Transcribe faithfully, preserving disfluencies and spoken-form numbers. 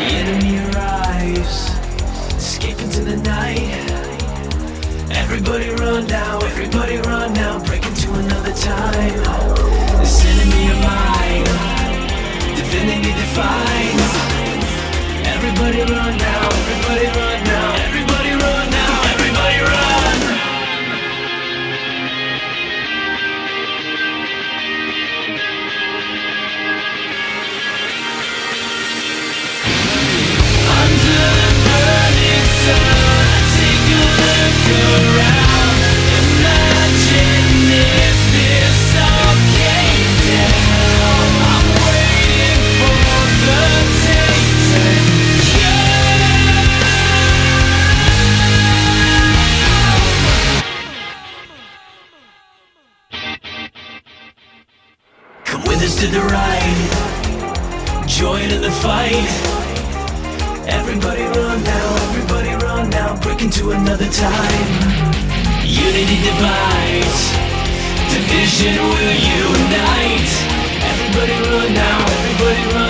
enemy arrives, escape into the night. Everybody run now, everybody run now, break into another time. This enemy of mine, divinity defined. Everybody run now, everybody run now, everybody run now, everybody run. Under the burning sun, take a look around. Imagine if this all came down. I'm waiting for the day to come. Come with us to the ride, join in the fight. Everybody run now, everybody run now, break into another time. Unity divides, division will unite. Everybody run now, everybody run